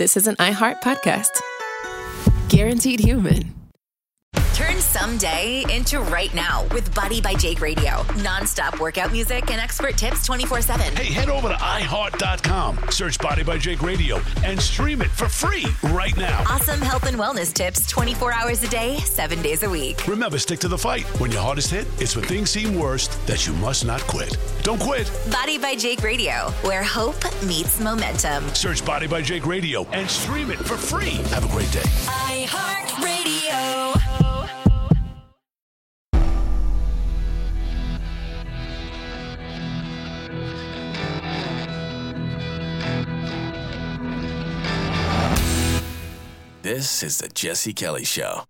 this is an iHeart podcast. Guaranteed human. Turn someday into right now with Body by Jake Radio. Non-stop workout music and expert tips 24/7. Hey, head over to iHeart.com, search Body by Jake Radio, and stream it for free right now. Awesome health and wellness tips 24 hours a day, 7 days a week. Remember, stick to the fight. When your hardest hit, it's when things seem worst that you must not quit. Don't quit. Body by Jake Radio, where hope meets momentum. Search Body by Jake Radio and stream it for free. Have a great day. iHeart Radio. This is the Jesse Kelly Show.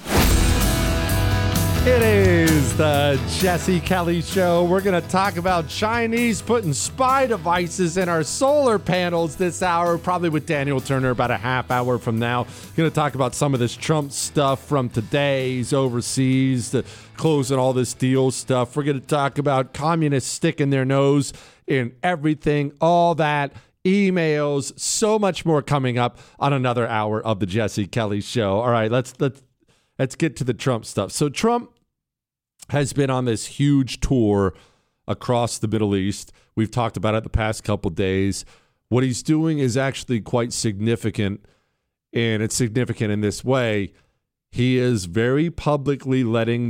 It is the Jesse Kelly Show. We're going to talk about Chinese putting spy devices in our solar panels this hour, probably with Daniel Turner about a half hour from now. Going to talk about some of this Trump stuff from today's overseas, the closing all this deal stuff. We're going to talk about communists sticking their nose in everything, all that. Emails, so much more coming up on another hour of the Jesse Kelly Show. All right, let's get to the Trump stuff. So Trump has been on this huge tour across the Middle East. We've talked about it the past couple days. What he's doing is actually quite significant, and it's significant in this way. He is very publicly letting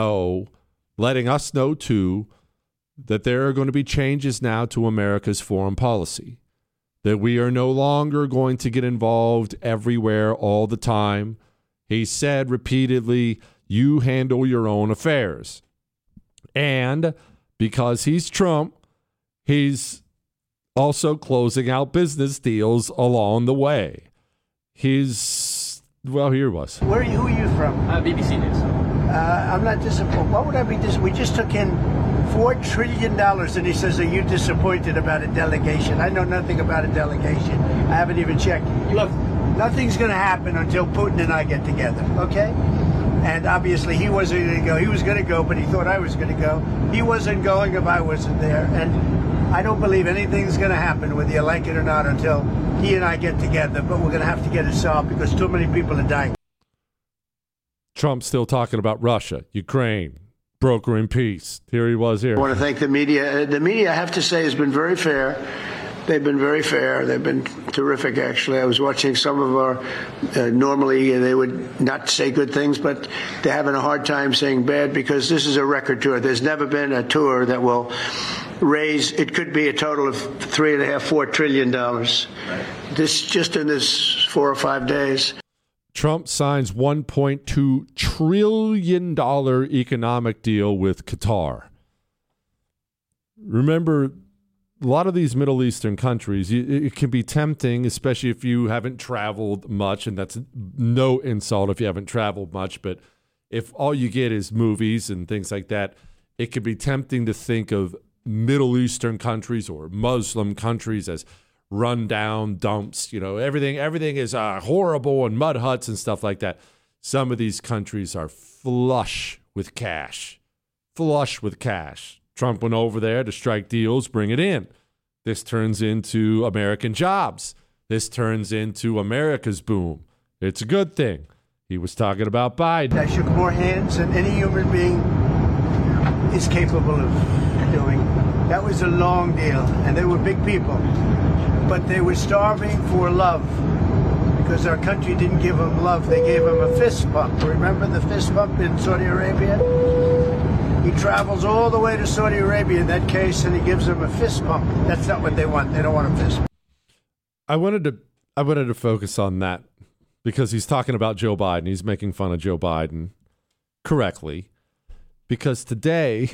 us know too, that there are going to be changes now to America's foreign policy. That we are no longer going to get involved everywhere all the time. He said repeatedly, you handle your own affairs. And because he's Trump, he's also closing out business deals along the way. Here he was. Who are you from? BBC News. I'm not disappointed. What would I be disappointed? We just took in $4 trillion, and he says, are you disappointed about a delegation? I know nothing about a delegation. I haven't even checked. Look, nothing's going to happen until Putin and I get together, okay? And obviously he wasn't going to go. He was going to go, but he thought I was going to go. He wasn't going if I wasn't there. And I don't believe anything's going to happen, whether you like it or not, until he and I get together. But we're going to have to get it solved because too many people are dying. Trump's still talking about Russia, Ukraine, brokering peace. Here he was here. I want to thank the media. The media, I have to say, has been very fair. They've been very fair. They've been terrific, actually. I was watching some of our, normally they would not say good things, but they're having a hard time saying bad because this is a record tour. There's never been a tour that will raise, it could be a total of $3.5–4 trillion. This just in this 4 or 5 days. Trump signs $1.2 trillion economic deal with Qatar. Remember, a lot of these Middle Eastern countries, it can be tempting, especially if you haven't traveled much, and that's no insult if you haven't traveled much, but if all you get is movies and things like that, it can be tempting to think of Middle Eastern countries or Muslim countries as run-down dumps. You know, everything is horrible and mud huts and stuff like that. Some of these countries are flush with cash. Trump went over there to strike deals, bring it in. This turns into American jobs. This turns into America's boom. It's a good thing. He was talking about Biden. I shook more hands than any human being is capable of doing. That was a long deal, and they were big people. But they were starving for love because our country didn't give them love. They gave them a fist bump. Remember the fist bump in Saudi Arabia? He travels all the way to Saudi Arabia in that case, and he gives them a fist bump. That's not what they want. They don't want a fist bump. I wanted to focus on that because he's talking about Joe Biden. He's making fun of Joe Biden correctly because today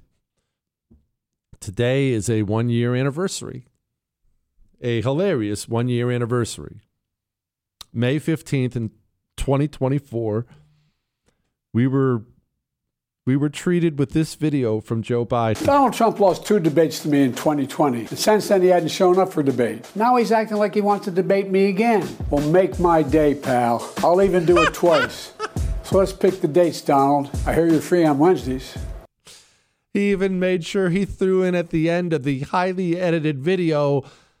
is a 1-year anniversary. A hilarious 1-year anniversary. May 15th in 2024, we were treated with this video from Joe Biden. Donald Trump lost 2 debates to me in 2020. And since then, he hadn't shown up for debate. Now he's acting like he wants to debate me again. Well, make my day, pal. I'll even do it twice. So let's pick the dates, Donald. I hear you're free on Wednesdays. He even made sure he threw in at the end of the highly edited video,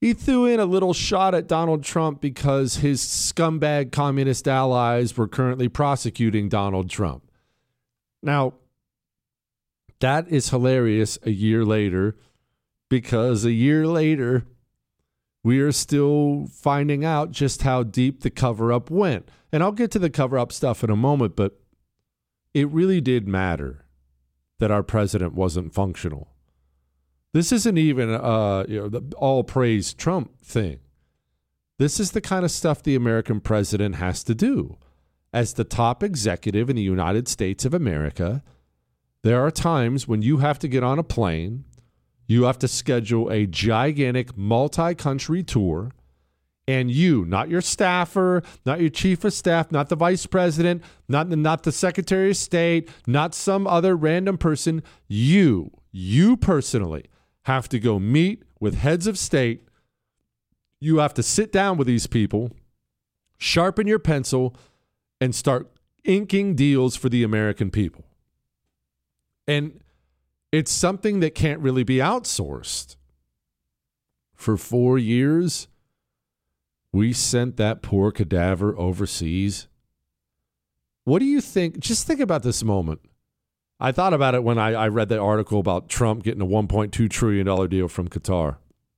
He threw in a little shot at Donald Trump because his scumbag communist allies were currently prosecuting Donald Trump. Now, that is hilarious a year later, because a year later, we are still finding out just how deep the cover-up went. And I'll get to the cover-up stuff in a moment, but it really did matter that our president wasn't functional. This isn't even the all-praise Trump thing. This is the kind of stuff the American president has to do. As the top executive in the United States of America, there are times when you have to get on a plane, you have to schedule a gigantic multi-country tour, and you, not your staffer, not your chief of staff, not the vice president, not the secretary of state, not some other random person, you personally have to go meet with heads of state. You have to sit down with these people, sharpen your pencil, and start inking deals for the American people. And it's something that can't really be outsourced. For 4 years, we sent that poor cadaver overseas. What do you think? Just think about this moment. I thought about it when I read that article about Trump getting a $1.2 trillion deal from Qatar.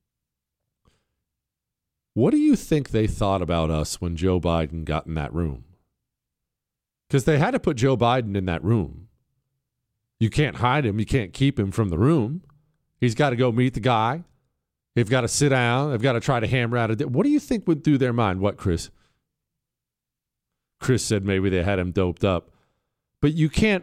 What do you think they thought about us when Joe Biden got in that room? Because they had to put Joe Biden in that room. You can't hide him. You can't keep him from the room. He's got to go meet the guy. They've got to sit down. They've got to try to hammer out a deal. What do you think went through their mind? What, Chris? Chris said maybe they had him doped up. But you can't.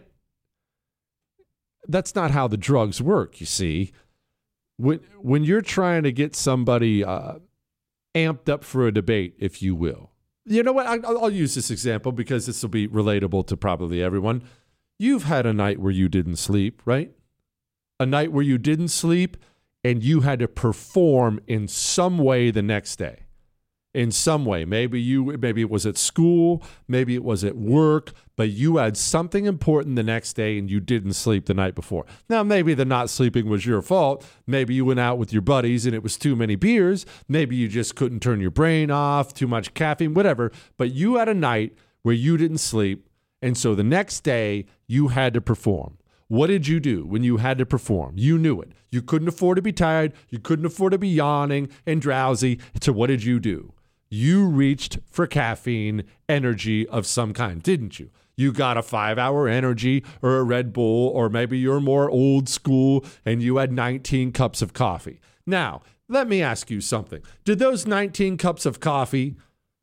That's not how the drugs work, you see. When you're trying to get somebody amped up for a debate, if you will. You know what? I'll use this example because this will be relatable to probably everyone. You've had a night where you didn't sleep, right? A night where you didn't sleep and you had to perform in some way the next day. In some way. Maybe it was at school, maybe it was at work, but you had something important the next day and you didn't sleep the night before. Now, maybe the not sleeping was your fault. Maybe you went out with your buddies and it was too many beers. Maybe you just couldn't turn your brain off, too much caffeine, whatever. But you had a night where you didn't sleep, and so the next day you had to perform. What did you do when you had to perform? You knew it. You couldn't afford to be tired. You couldn't afford to be yawning and drowsy. So what did you do? You reached for caffeine, energy of some kind, didn't you? You got a 5-hour energy or a Red Bull, or maybe you're more old school and you had 19 cups of coffee. Now, let me ask you something. Did those 19 cups of coffee,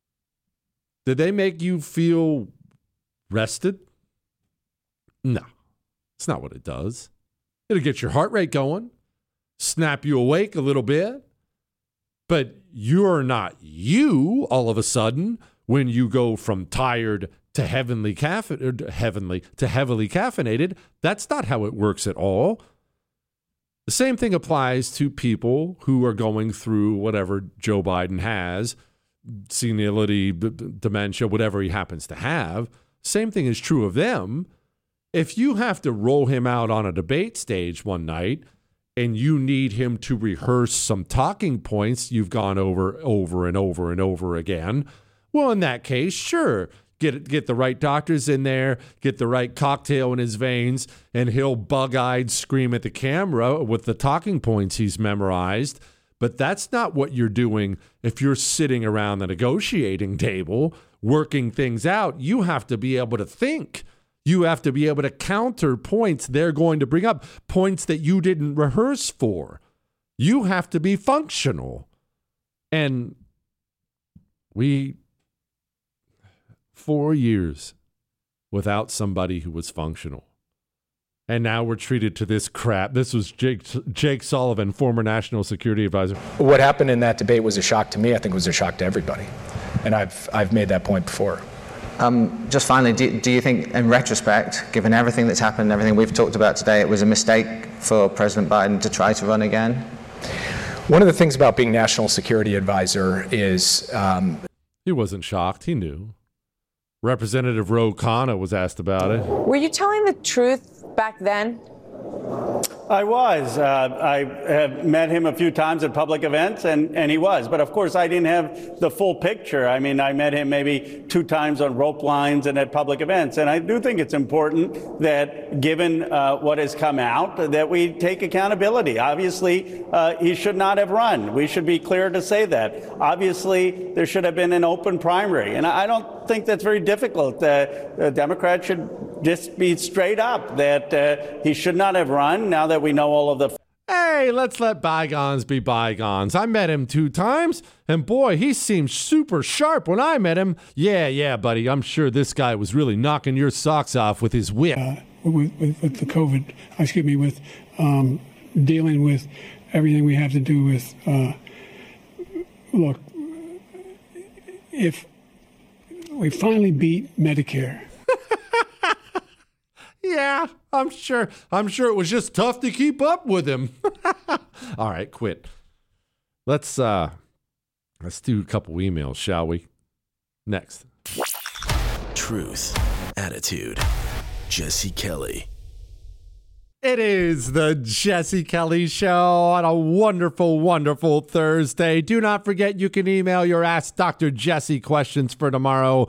did they make you feel rested? No, it's not what it does. It'll get your heart rate going, snap you awake a little bit. But you're not you all of a sudden when you go from tired to heavily caffeinated. That's not how it works at all. The same thing applies to people who are going through whatever Joe Biden has, senility, dementia, whatever he happens to have. Same thing is true of them. If you have to roll him out on a debate stage one night and you need him to rehearse some talking points you've gone over and over again, well, in that case, sure, get the right doctors in there, get the right cocktail in his veins, and he'll bug-eyed scream at the camera with the talking points he's memorized. But that's not what you're doing if you're sitting around the negotiating table working things out. You have to be able to think. You have to be able to counter points they're going to bring up, points that you didn't rehearse for. You have to be functional. And 4 years without somebody who was functional. And now we're treated to this crap. This was Jake Sullivan, former national security advisor. What happened in that debate was a shock to me. I think it was a shock to everybody. And I've made that point before. Just finally, do you think, in retrospect, given everything that's happened and everything we've talked about today, it was a mistake for President Biden to try to run again? One of the things about being national security advisor is... He wasn't shocked. He knew. Representative Ro Khanna was asked about it. Were you telling the truth back then? I was. I have met him a few times at public events, and he was. But of course, I didn't have the full picture. I mean, I met him maybe 2 times on rope lines and at public events. And I do think it's important that, given what has come out, that we take accountability. Obviously, he should not have run. We should be clear to say that. Obviously, there should have been an open primary. And I don't think that's very difficult. Democrats should just be straight up that he should not have run now that we know all of the... Hey, let's let bygones be bygones. I met him 2 times, and boy, he seemed super sharp when I met him. Yeah, buddy, I'm sure this guy was really knocking your socks off with his whip. With the COVID, with dealing with everything we have to do with, look, if we finally beat Medicare... Yeah, I'm sure it was just tough to keep up with him. All right, quit. Let's do a couple emails, shall we? Next. Truth, attitude, Jesse Kelly. It is the Jesse Kelly Show on a wonderful, wonderful Thursday. Do not forget you can email your Ask Dr. Jesse questions for tomorrow,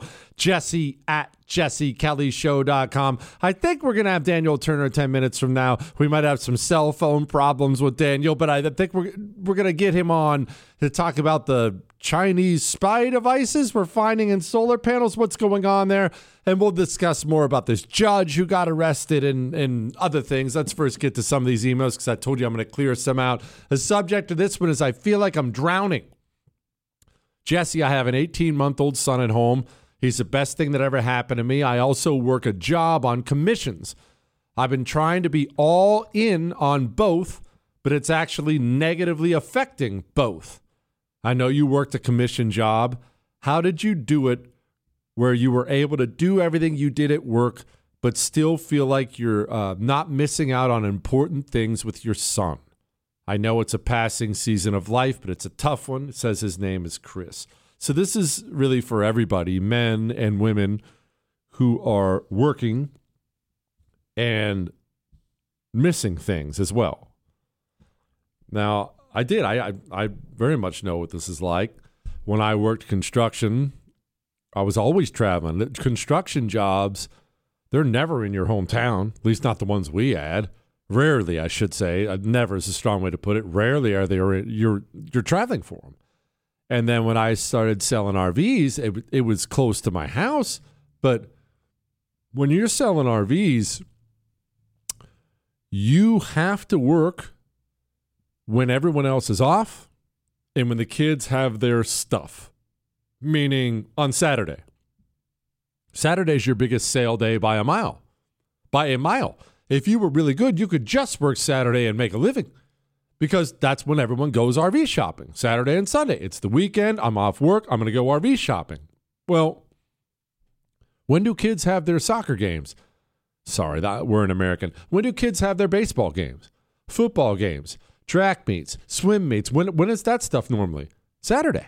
jesse@jessekellyshow.com. I think we're going to have Daniel Turner 10 minutes from now. We might have some cell phone problems with Daniel, but I think we're going to get him on to talk about the Chinese spy devices we're finding in solar panels, what's going on there, and we'll discuss more about this judge who got arrested and other things. Let's first get to some of these emails because I told you I'm going to clear some out. The subject of this one is I feel like I'm drowning. Jesse, I have an 18-month-old son at home. He's the best thing that ever happened to me. I also work a job on commissions. I've been trying to be all in on both, but it's actually negatively affecting both. I know you worked a commission job. How did you do it where you were able to do everything you did at work, but still feel like you're not missing out on important things with your son? I know it's a passing season of life, but it's a tough one. It says his name is Chris. So this is really for everybody, men and women who are working and missing things as well. Now, I very much know what this is like. When I worked construction, I was always traveling. Construction jobs, they're never in your hometown, at least not the ones we had. Rarely, I should say. Never is a strong way to put it. Rarely are they you're traveling for them. And then when I started selling RVs, it was close to my house. But when you're selling RVs, you have to work when everyone else is off and when the kids have their stuff, meaning on Saturday. Saturday's your biggest sale day by a mile. By a mile. If you were really good, you could just work Saturday and make a living because that's when everyone goes RV shopping, Saturday and Sunday. It's the weekend. I'm off work. I'm going to go RV shopping. Well, when do kids have their soccer games? Sorry, we're an American. When do kids have their baseball games, football games, track meets, swim meets? When is that stuff normally? Saturday.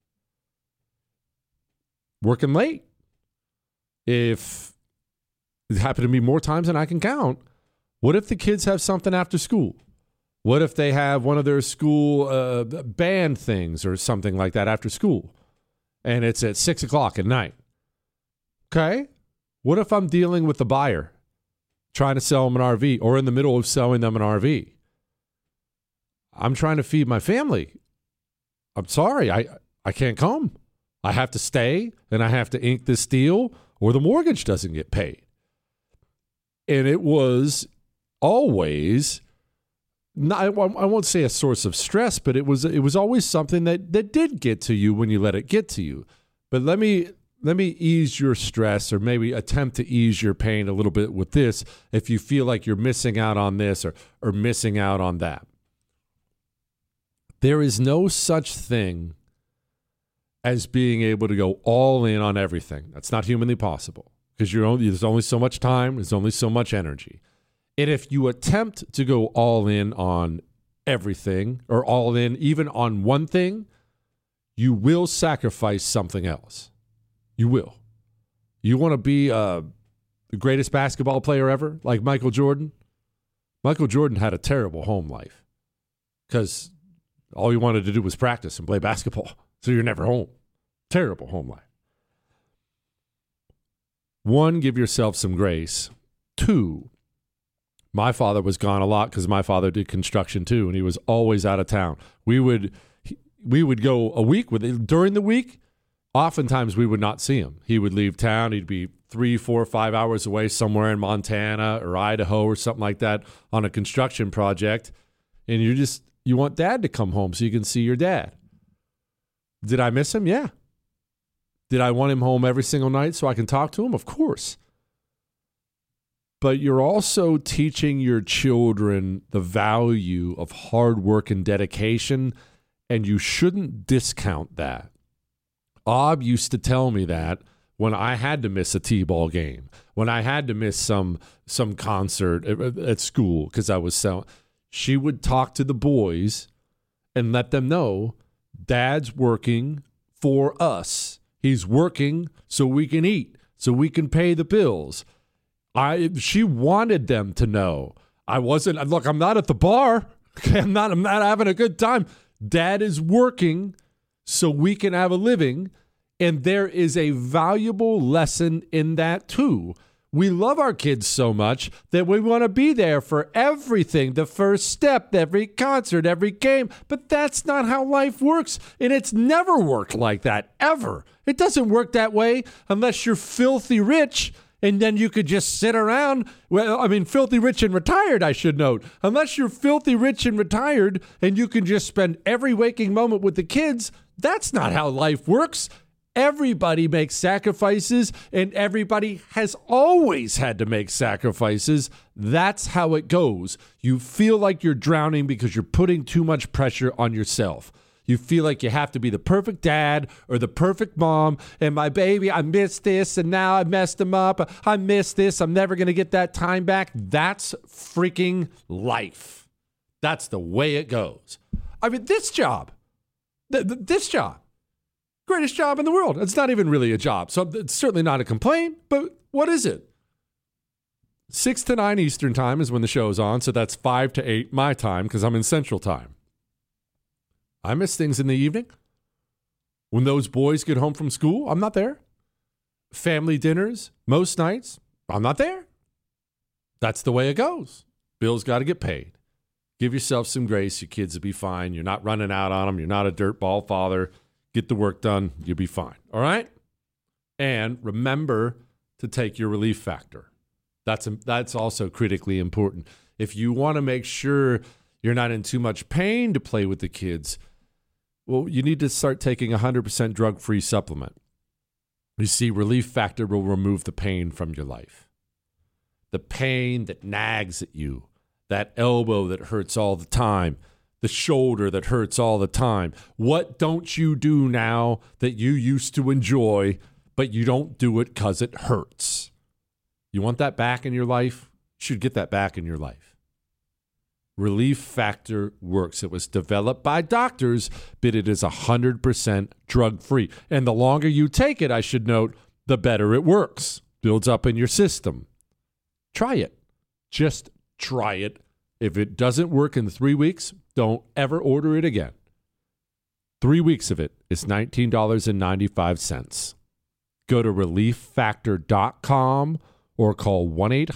Working late. If it happened to me more times than I can count, what if the kids have something after school? What if they have one of their school band things or something like that after school? And it's at 6 o'clock at night. Okay. What if I'm dealing with the buyer trying to sell them an RV or in the middle of selling them an RV? I'm trying to feed my family. I'm sorry. I can't come. I have to stay and I have to ink this deal or the mortgage doesn't get paid. And it was always, I won't say a source of stress, but it was always something that did get to you when you let it get to you. But let me ease your stress or maybe attempt to ease your pain a little bit with this if you feel like you're missing out on this or missing out on that. There is no such thing as being able to go all in on everything. That's not humanly possible because there's only so much time, there's only so much energy. And if you attempt to go all in on everything or all in even on one thing, you will sacrifice something else. You will. You want to be the greatest basketball player ever, like Michael Jordan? Michael Jordan had a terrible home life because all he wanted to do was practice and play basketball. So you're never home. Terrible home life. 1, give yourself some grace. 2, my father was gone a lot because my father did construction too, and he was always out of town. We would go a week with him. During the week, oftentimes we would not see him. He would leave town. He'd be 3, 4, 5 hours away somewhere in Montana or Idaho or something like that on a construction project. And you want dad to come home so you can see your dad. Did I miss him? Yeah. Did I want him home every single night so I can talk to him? Of course. But you're also teaching your children the value of hard work and dedication, and you shouldn't discount that. Ob used to tell me that when I had to miss a T-ball game, when I had to miss some concert at school because I was so. She would talk to the boys and let them know Dad's working for us. He's working so we can eat, so we can pay the bills. She wanted them to know. I'm not at the bar. Okay, I'm not having a good time. Dad is working so we can have a living. And there is a valuable lesson in that too. We love our kids so much that we want to be there for everything, the first step, every concert, every game. But that's not how life works. And it's never worked like that, ever. It doesn't work that way unless you're filthy rich and then you could just sit around. Well, I mean, filthy rich and retired, I should note. Unless you're filthy rich and retired and you can just spend every waking moment with the kids, that's not how life works. Everybody makes sacrifices, and everybody has always had to make sacrifices. That's how it goes. You feel like you're drowning because you're putting too much pressure on yourself. You feel like you have to be the perfect dad or the perfect mom, and my baby, I missed this, and now I messed him up. I missed this. I'm never going to get that time back. That's freaking life. That's the way it goes. I mean, this job, greatest job in the world. It's not even really a job. So it's certainly not a complaint, but what is it? 6 to 9 Eastern time is when the show is on. So that's 5 to 8 my time because I'm in Central time. I miss things in the evening. When those boys get home from school, I'm not there. Family dinners, most nights, I'm not there. That's the way it goes. Bills got to get paid. Give yourself some grace. Your kids will be fine. You're not running out on them. You're not a dirtball father. Get the work done. You'll be fine. All right? And remember to take your relief factor. That's also critically important. If you want to make sure you're not in too much pain to play with the kids, well, you need to start taking a 100% drug-free supplement. You see, relief factor will remove the pain from your life. The pain that nags at you, that elbow that hurts all the time, the shoulder that hurts all the time. What don't you do now that you used to enjoy, but you don't do it because it hurts? You want that back in your life? You should get that back in your life. Relief Factor works. It was developed by doctors, but it is 100% drug-free. And the longer you take it, I should note, the better it works. Builds up in your system. Try it. Just try it. If it doesn't work in 3 weeks, don't ever order it again. 3 weeks of it is $19.95. Go to relieffactor.com or call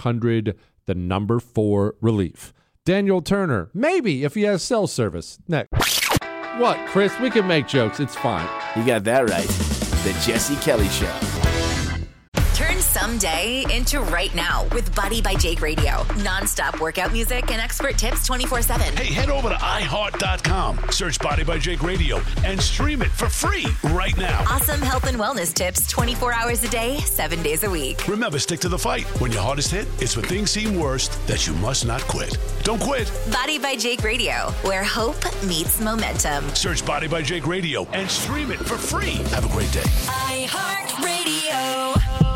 1-800-4-RELIEF. Daniel Turner, maybe if he has cell service. Next. What, Chris? We can make jokes. It's fine. You got that right. The Jesse Kelly Show. Turn someday into right now with Body by Jake Radio. Non-stop workout music and expert tips 24/7. Hey, head over to iHeart.com. Search Body by Jake Radio and stream it for free right now. Awesome health and wellness tips 24 hours a day, 7 days a week. Remember, stick to the fight. When your hardest hit, it's when things seem worst that you must not quit. Don't quit. Body by Jake Radio, where hope meets momentum. Search Body by Jake Radio and stream it for free. Have a great day. iHeartRadio.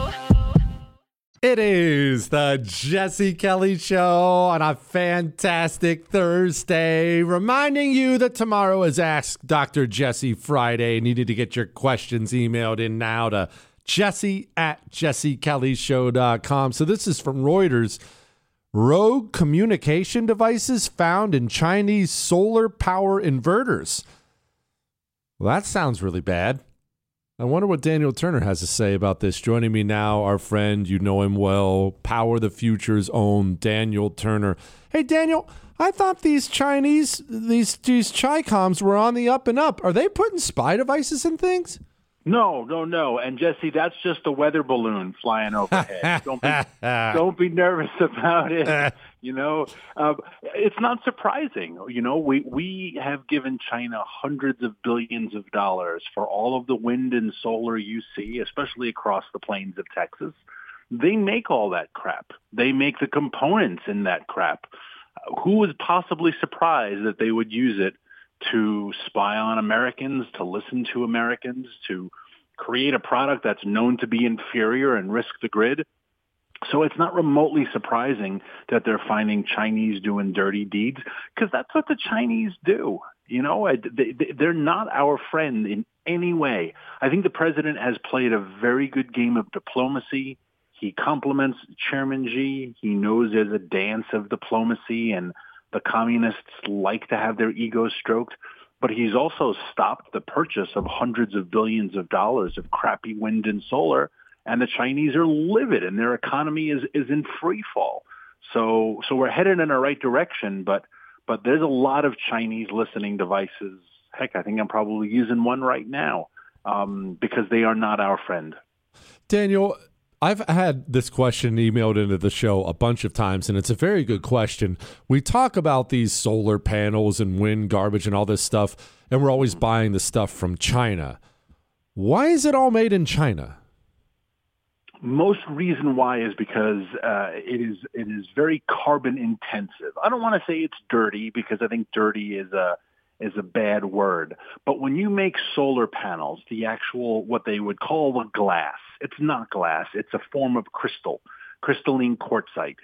It is the Jesse Kelly Show on a fantastic Thursday, reminding you that tomorrow is Ask Dr. Jesse Friday. You need to get your questions emailed in now to Jesse@jessekellyshow.com. So this is from Reuters. rogue communication devices found in Chinese solar power inverters. Well, that sounds really bad. I wonder what Daniel Turner has to say about this. Joining me now, our friend, you know him well, Power the Future's own Daniel Turner. Hey, Daniel, I thought these Chinese, these Chi-Coms were on the up and up. Are they putting spy devices in things? No. And Jesse, that's just a weather balloon flying overhead. Don't be nervous about it. It's not surprising. We have given China hundreds of billions of dollars for all of the wind and solar you see, especially across the plains of Texas. They make all that crap. They make the components in that crap. Who was possibly surprised that they would use it to spy on Americans, to listen to Americans, to create a product that's known to be inferior and risk the grid? So it's not remotely surprising that they're finding Chinese doing dirty deeds, because that's what the Chinese do. They're not our friend in any way. I think the president has played a very good game of diplomacy. He compliments Chairman Xi. He knows there's a dance of diplomacy, and the communists like to have their egos stroked. But he's also stopped the purchase of hundreds of billions of dollars of crappy wind and solar, and the Chinese are livid, and their economy is in free fall. So we're headed in the right direction, but there's a lot of Chinese listening devices. Heck, I think I'm probably using one right now because they are not our friend. Daniel, I've had this question emailed into the show a bunch of times, and it's a very good question. We talk about these solar panels and wind garbage and all this stuff, and we're always buying the stuff from China. Why is it all made in China? Most reason why is because it is very carbon intensive. I don't want to say it's dirty, because I think dirty is a bad word. But when you make solar panels, the actual, what they would call the glass, it's not glass. It's a form of crystalline quartzite.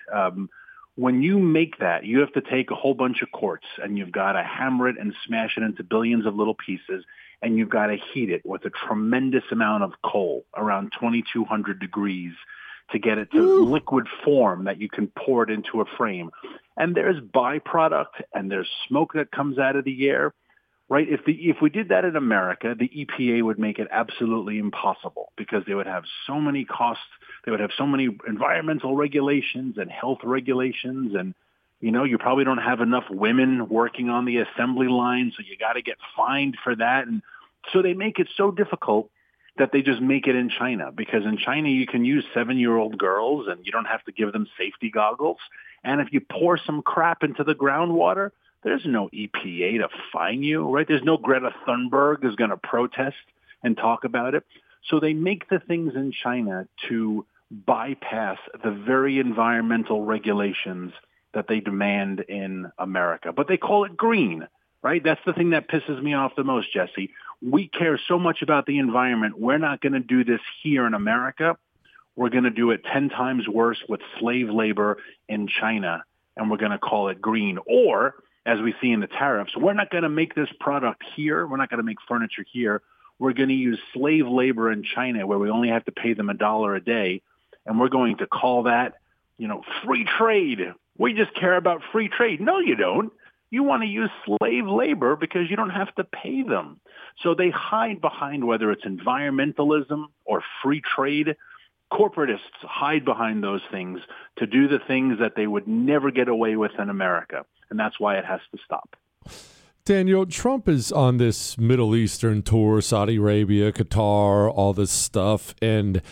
When you make that, you have to take a whole bunch of quartz, and you've got to hammer it and smash it into billions of little pieces, and you've got to heat it with a tremendous amount of coal, around 2,200 degrees, to get it to liquid form that you can pour it into a frame. And there's byproduct, and there's smoke that comes out of the air, right? If we did that in America, the EPA would make it absolutely impossible, because they would have so many costs. They would have so many environmental regulations and health regulations, and you probably don't have enough women working on the assembly line, so you got to get fined for that. And so they make it so difficult that they just make it in China, because in China you can use 7-year-old girls and you don't have to give them safety goggles. And if you pour some crap into the groundwater, there's no EPA to fine you, right? There's no Greta Thunberg who's going to protest and talk about it. So they make the things in China to bypass the very environmental regulations that they demand in America. But they call it green, right? That's the thing that pisses me off the most, Jesse. We care so much about the environment. We're not going to do this here in America. We're going to do it 10 times worse with slave labor in China, and we're going to call it green. Or, as we see in the tariffs, we're not going to make this product here. We're not going to make furniture here. We're going to use slave labor in China, where we only have to pay them $1 a day, and we're going to call that, free trade. We just care about free trade. No, you don't. You want to use slave labor because you don't have to pay them. So they hide behind, whether it's environmentalism or free trade. Corporatists hide behind those things to do the things that they would never get away with in America. And that's why it has to stop. Daniel, Trump is on this Middle Eastern tour, Saudi Arabia, Qatar, all this stuff. And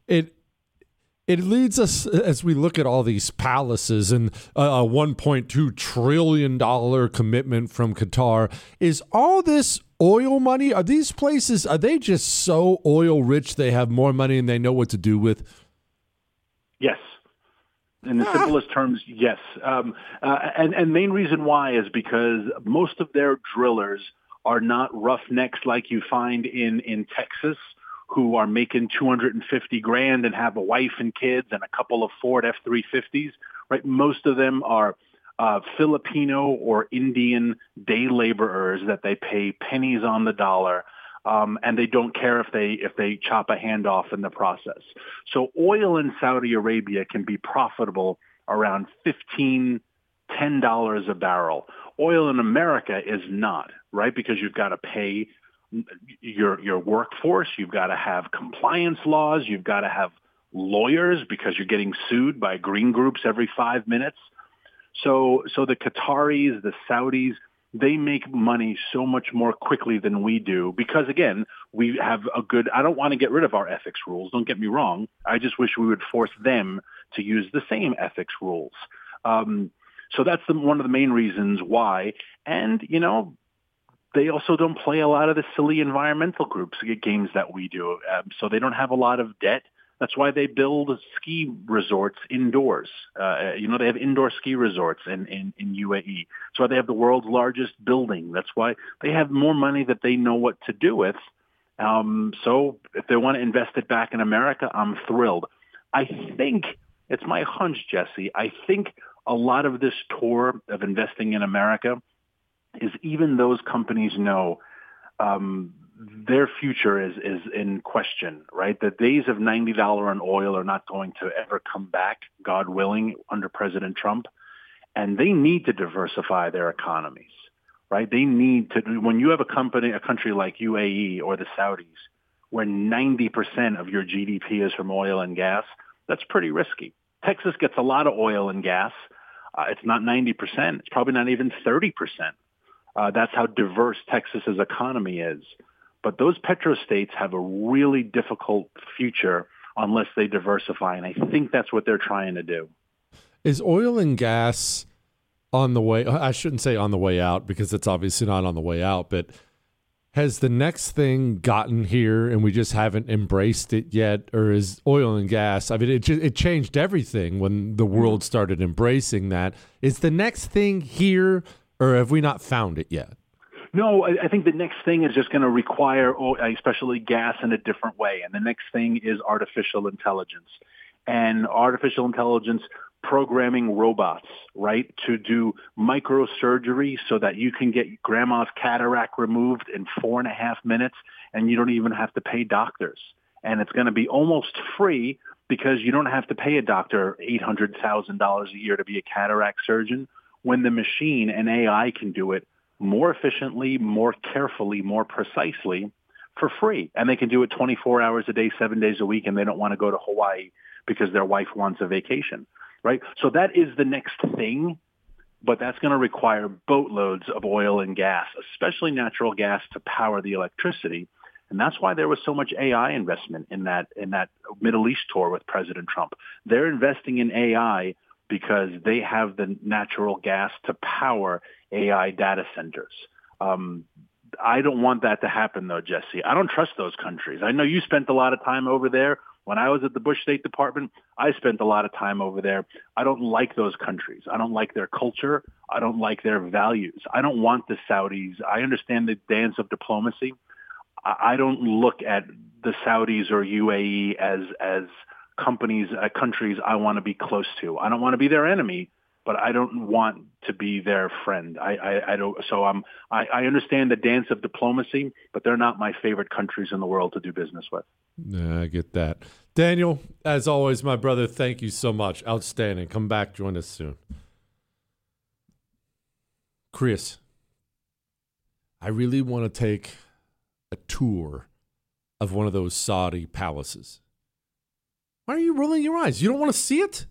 it leads us, as we look at all these palaces and a $1.2 trillion commitment from Qatar, is all this oil money? Are these places, are they just so oil rich they have more money and they know what to do with? Yes. In the simplest terms, yes. And main reason why is because most of their drillers are not roughnecks like you find in Texas, who are making $250,000 and have a wife and kids and a couple of Ford F-350s, right? Most of them are Filipino or Indian day laborers that they pay pennies on the dollar, and they don't care if they chop a hand off in the process. So oil in Saudi Arabia can be profitable around $15, $10 a barrel. Oil in America is not, right? Because you've got to pay your workforce. You've got to have compliance laws. You've got to have lawyers because you're getting sued by green groups every 5 minutes. So the Qataris, the Saudis, they make money so much more quickly than we do because, again, we have I don't want to get rid of our ethics rules. Don't get me wrong. I just wish we would force them to use the same ethics rules. So that's one of the main reasons why. And, they also don't play a lot of the silly environmental groups games that we do. So they don't have a lot of debt. That's why they build ski resorts indoors. They have indoor ski resorts in UAE. That's why they have the world's largest building. That's why they have more money that they know what to do with. So if they want to invest it back in America, I'm thrilled. I think, it's my hunch, Jesse, I think a lot of this tour of investing in America is even those companies know their future is in question, right? The days of $90 on oil are not going to ever come back, God willing, under President Trump. And they need to diversify their economies, right? They need to, when you have a country like UAE or the Saudis, where 90% of your GDP is from oil and gas, that's pretty risky. Texas gets a lot of oil and gas. It's not 90%. It's probably not even 30%. That's how diverse Texas's economy is. But those petrostates have a really difficult future unless they diversify, and I think that's what they're trying to do. Is oil and gas on the way? I shouldn't say on the way out because it's obviously not on the way out, but has the next thing gotten here and we just haven't embraced it yet? Or is oil and gas, I mean, it changed everything when the world started embracing that. Is the next thing here, or have we not found it yet? No, I think the next thing is just going to require, especially gas, in a different way. And the next thing is artificial intelligence. And artificial intelligence programming robots, right, to do microsurgery so that you can get grandma's cataract removed in 4.5 minutes and you don't even have to pay doctors. And it's going to be almost free because you don't have to pay a doctor $800,000 a year to be a cataract surgeon when the machine and AI can do it more efficiently, more carefully, more precisely for free. And they can do it 24 hours a day, 7 days a week, and they don't want to go to Hawaii because their wife wants a vacation, right? So that is the next thing, but that's going to require boatloads of oil and gas, especially natural gas, to power the electricity. And that's why there was so much AI investment in that Middle East tour with President Trump. They're investing in AI because they have the natural gas to power AI data centers. I don't want that to happen, though, Jesse. I don't trust those countries. I know you spent a lot of time over there. When I was at the Bush State Department, I spent a lot of time over there. I don't like those countries. I don't like their culture. I don't like their values. I don't want the Saudis. I understand the dance of diplomacy. I don't look at the Saudis or UAE as countries I want to be close to. I don't want to be their enemy, but I don't want to be their friend. I don't. So I understand the dance of diplomacy, but they're not my favorite countries in the world to do business with. Yeah, I get that. Daniel, as always, my brother, thank you so much. Outstanding. Come back, join us soon. Chris, I really want to take a tour of one of those Saudi palaces. Why are you rolling your eyes? You don't want to see it?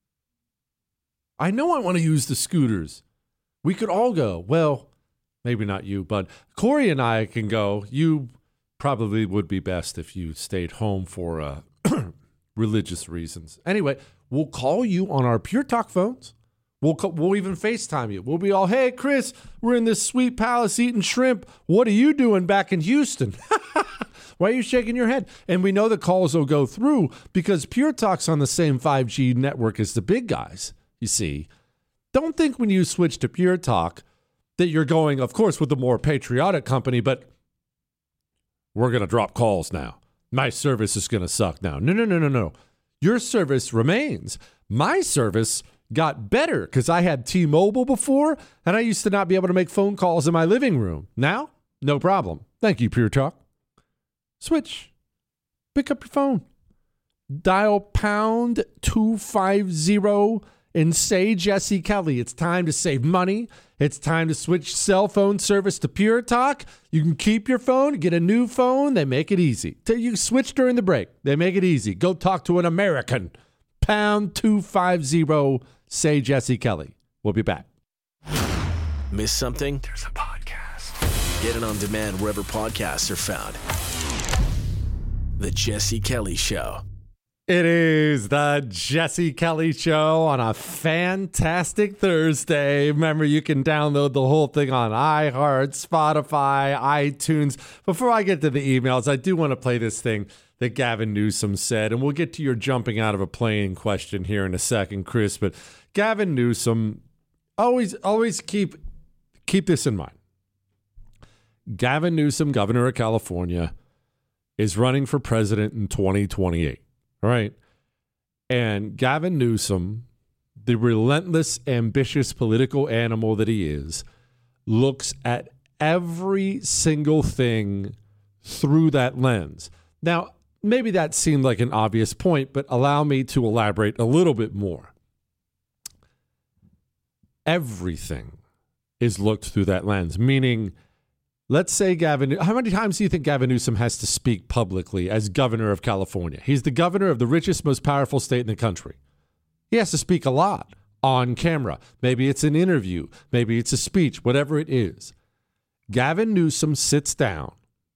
I know I want to use the scooters. We could all go. Well, maybe not you, but Corey and I can go. You probably would be best if you stayed home for religious reasons. Anyway, we'll call you on our Pure Talk phones. We'll even FaceTime you. We'll be all, hey, Chris, we're in this sweet palace eating shrimp. What are you doing back in Houston? Why are you shaking your head? And we know the calls will go through because Pure Talk's on the same 5G network as the big guys, you see. Don't think when you switch to Pure Talk that you're going, of course, with the more patriotic company, but we're going to drop calls now. My service is going to suck now. No. Your service remains. My service got better because I had T-Mobile before, and I used to not be able to make phone calls in my living room. Now, no problem. Thank you, Pure Talk. Switch. Pick up your phone. Dial #250 and say Jesse Kelly. It's time to save money. It's time to switch cell phone service to Pure Talk. You can keep your phone, get a new phone. They make it easy. You switch during the break. They make it easy. Go talk to an American. Pound 250, say Jesse Kelly. We'll be back. Miss something? There's a podcast. Get it on demand wherever podcasts are found. The Jesse Kelly Show. It is the Jesse Kelly Show on a fantastic Thursday. Remember, you can download the whole thing on iHeart, Spotify, iTunes. Before I get to the emails, I do want to play this thing that Gavin Newsom said, and we'll get to your jumping out of a plane question here in a second, Chris. But Gavin Newsom, always keep this in mind. Gavin Newsom, governor of California, is running for president in 2028. All right. And Gavin Newsom, the relentless, ambitious political animal that he is, looks at every single thing through that lens. Now, maybe that seemed like an obvious point, but allow me to elaborate a little bit more. Everything is looked through that lens, meaning, let's say how many times do you think Gavin Newsom has to speak publicly as governor of California? He's the governor of the richest, most powerful state in the country. He has to speak a lot on camera. Maybe it's an interview. Maybe it's a speech, whatever it is. Gavin Newsom sits down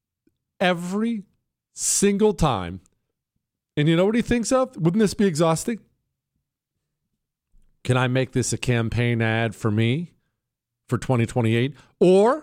every single time. And you know what he thinks of? Wouldn't this be exhausting? Can I make this a campaign ad for me for 2028? Or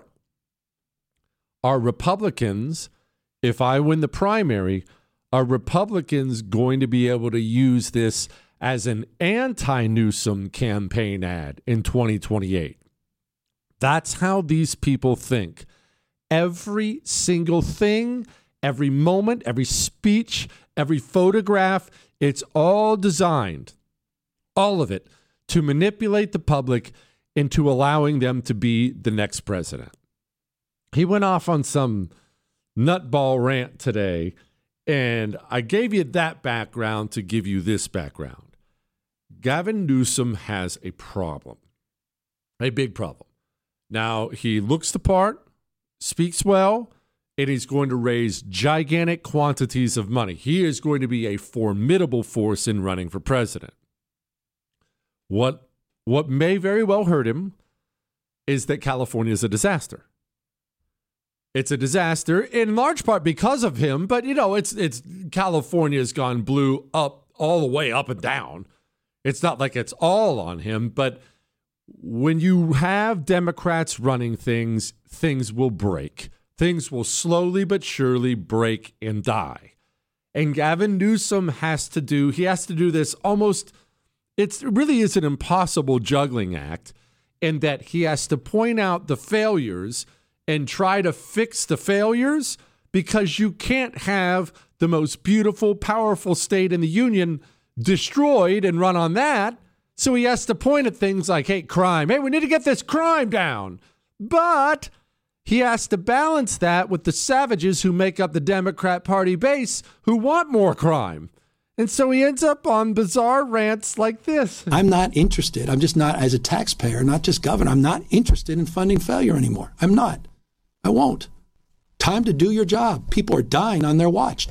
are Republicans, if I win the primary, are Republicans going to be able to use this as an anti-Newsom campaign ad in 2028? That's how these people think. Every single thing, every moment, every speech, every photograph, it's all designed, all of it, to manipulate the public into allowing them to be the next president. He went off on some nutball rant today, and I gave you that background to give you this background. Gavin Newsom has a problem, a big problem. Now, he looks the part, speaks well, and he's going to raise gigantic quantities of money. He is going to be a formidable force in running for president. What may very well hurt him is that California is a disaster. It's a disaster in large part because of him, but it's California's gone blue up all the way up and down. It's not like it's all on him, but when you have Democrats running things, things will break. Things will slowly but surely break and die. And Gavin Newsom has to do this almost, it really is an impossible juggling act in that he has to point out the failures and try to fix the failures, because you can't have the most beautiful, powerful state in the union destroyed and run on that. So he has to point at things like hate crime. Hey, we need to get this crime down. But he has to balance that with the savages who make up the Democrat Party base who want more crime. And so he ends up on bizarre rants like this. I'm not interested. I'm just not, as a taxpayer, not just governor, I'm not interested in funding failure anymore. I'm not. I won't. Time to do your job. People are dying on their watch.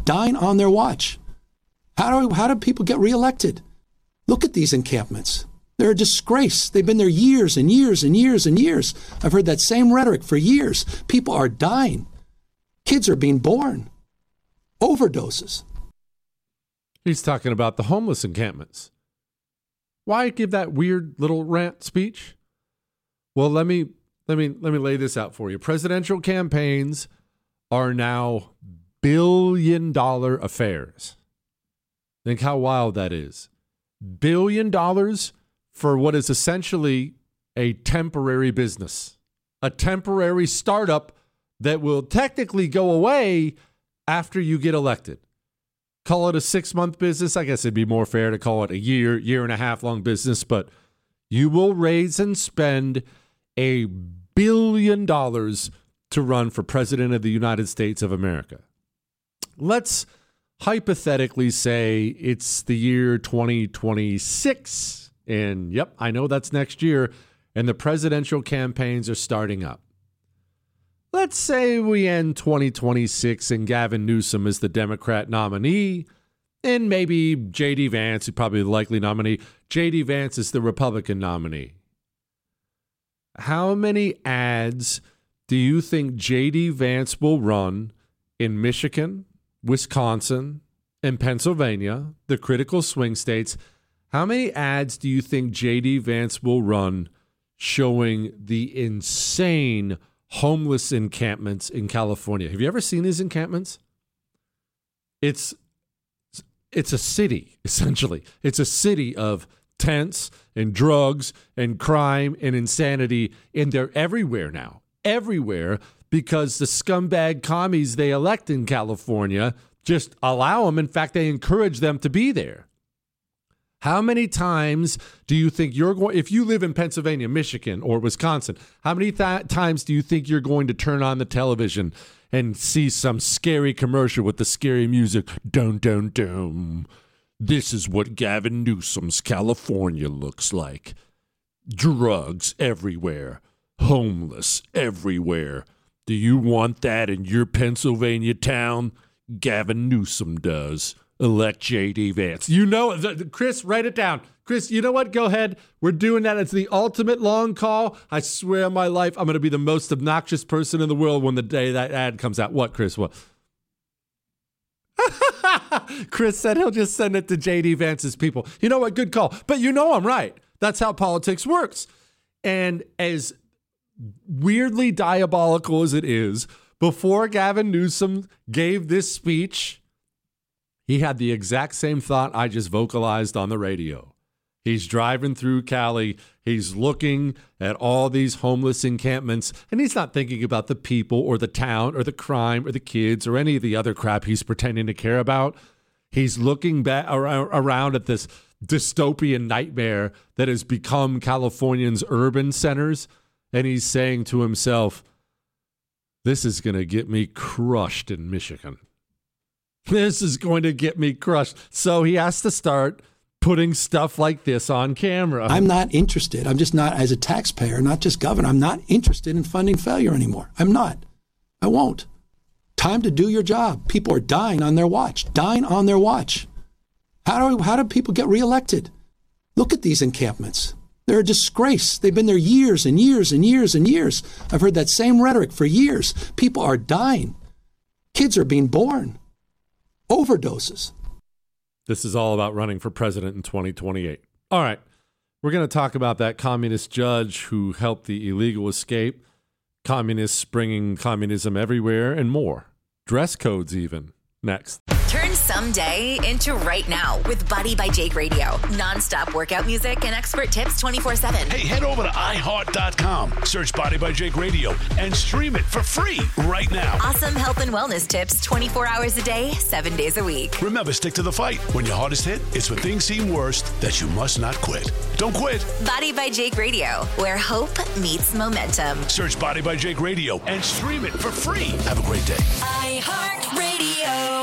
How do people get reelected? Look at these encampments. They're a disgrace. They've been there years and years and years and years. I've heard that same rhetoric for years. People are dying. Kids are being born. Overdoses. He's talking about the homeless encampments. Why give that weird little rant speech? Well, let me lay this out for you. Presidential campaigns are now billion-dollar affairs. Think how wild that is. $1 billion for what is essentially a temporary business, a temporary startup that will technically go away after you get elected. Call it a 6-month business. I guess it'd be more fair to call it a year and a half long business, but you will raise and spend $1 billion to run for president of the United States of America. Let's hypothetically say it's the year 2026 And yep, I know that's next year, and the presidential campaigns are starting up. Let's say we end 2026 and Gavin Newsom is the Democrat nominee, and maybe J.D. Vance, who's probably the likely nominee, J.D. Vance is the Republican nominee. How many ads do you think J.D. Vance will run in Michigan, Wisconsin, and Pennsylvania, the critical swing states? How many ads do you think J.D. Vance will run showing the insane homeless encampments in California? Have you ever seen these encampments? It's a city, essentially. It's a city of tents and drugs and crime and insanity, and they're everywhere now. Everywhere, because the scumbag commies they elect in California just allow them. In fact, they encourage them to be there. How many times do you think you're going, if you live in Pennsylvania, Michigan, or Wisconsin, how many times do you think you're going to turn on the television and see some scary commercial with the scary music? Dun, dun, dun. This is what Gavin Newsom's California looks like. Drugs everywhere. Homeless everywhere. Do you want that in your Pennsylvania town? Gavin Newsom does. Elect J.D. Vance. You know, Chris, write it down. Chris, you know what? Go ahead. We're doing that. It's the ultimate long call. I swear on my life, I'm going to be the most obnoxious person in the world when the day that ad comes out. What, Chris? What? Chris said he'll just send it to J.D. Vance's people. You know what? Good call. But you know I'm right. That's how politics works. And as weirdly diabolical as it is, before Gavin Newsom gave this speech, he had the exact same thought I just vocalized on the radio. He's driving through Cali. He's looking at all these homeless encampments, and he's not thinking about the people or the town or the crime or the kids or any of the other crap he's pretending to care about. He's looking back around at this dystopian nightmare that has become Californians' urban centers, and he's saying to himself, this is going to get me crushed in Michigan. This is going to get me crushed. So he has to start putting stuff like this on camera. I'm not interested. I'm just not, as a taxpayer, not just governor, I'm not interested in funding failure anymore. I'm not. I won't. Time to do your job. People are dying on their watch. Dying on their watch. How do people get reelected? Look at these encampments. They're a disgrace. They've been there years and years and years and years. I've heard that same rhetoric for years. People are dying. Kids are being born. Overdoses. This is all about running for president in 2028. All right. We're going to talk about that communist judge who helped the illegal escape, communists bringing communism everywhere, and more. Dress codes even. Next. Turn someday into right now with Body by Jake Radio. Non-stop workout music and expert tips 24/7. Hey, head over to iHeart.com. Search Body by Jake Radio and stream it for free right now. Awesome health and wellness tips 24 hours a day, 7 days a week. Remember, stick to the fight. When your hardest hit, it's when things seem worst that you must not quit. Don't quit. Body by Jake Radio, where hope meets momentum. Search Body by Jake Radio and stream it for free. Have a great day. iHeart Radio.